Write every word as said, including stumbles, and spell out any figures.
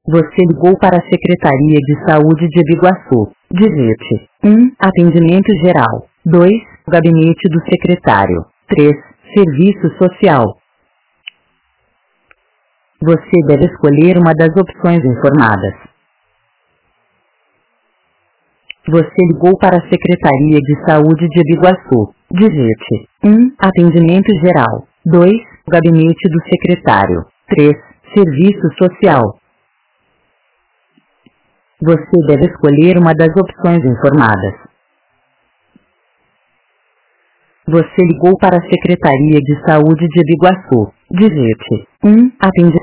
Você ligou para a Secretaria de Saúde de Biguaçu. Digite um. Atendimento geral. dois. Gabinete do secretário. três. Serviço social. Você deve escolher uma das opções informadas. Você ligou para a Secretaria de Saúde de Biguaçu. Digite um. Atendimento geral. dois. Gabinete do secretário. três. Serviço social. Você deve escolher uma das opções informadas. Você ligou para a Secretaria de Saúde de Biguaçu. Digite um. Atendimento